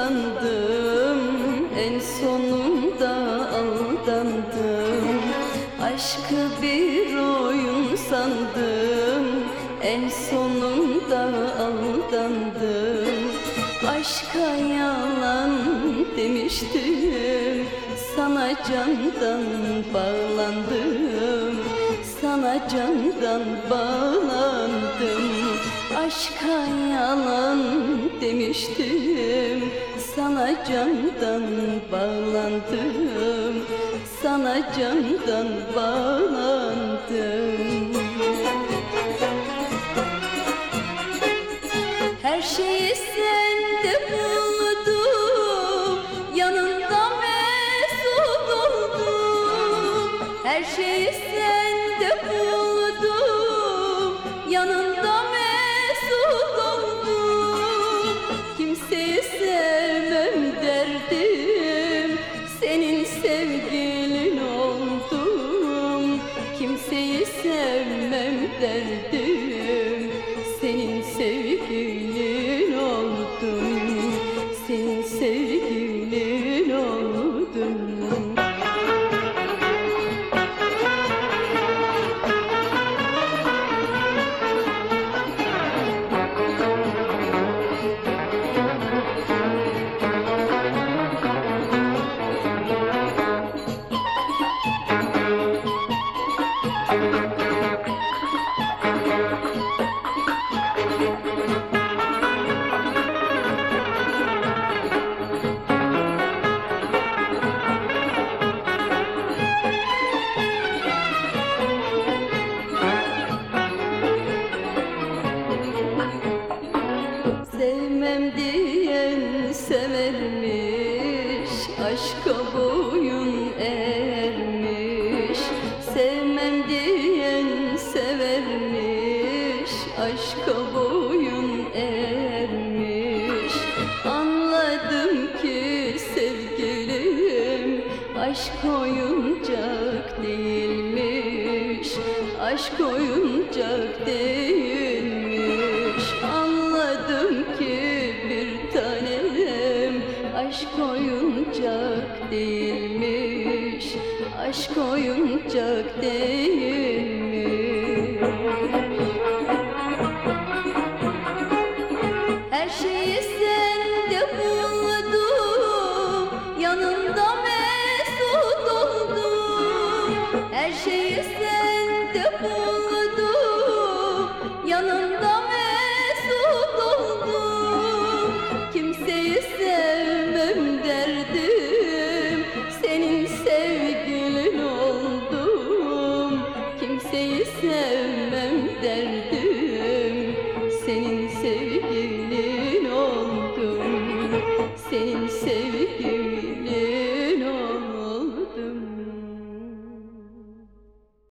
sandım, en sonunda aldandım. Aşkı bir oyun sandım, en sonunda aldandım. Aşka yalan demiştim, sana candan bağlandım. Sana candan bağlandım. Aşka yalan demiştim, sana candan bağlandım. Sana candan bağlandım. Her şeyi sende buldum, yanında mesut oldum. Her şeyi sende buldum, yanında mesut oldum. Kimseyi sevmem derdim, senin sevgilin oldum. Kimseyi sevmem derdim, senin sevgilin oldum. Senin sevgilin oldum. Sevmem diyen severmiş, aşka boyun eğermiş. Sevmem diyen severmiş, aşka boyun eğermiş. Anladım ki sevgilim, aşk oyuncak değilmiş. Aşk oyuncak değilmiş. Anladım ki bir tanem, aşk oyuncak değilmiş. Aşk oyuncak değilmiş. Her şeyi sende buldum, yanında mesut oldum. Her şeyi sende buldum, yanında mesut oldum. Kimseyi sevmem derdim, senin sevgilin oldum. Kimseyi sevmem derdim, senin sevgilin oldum. Senin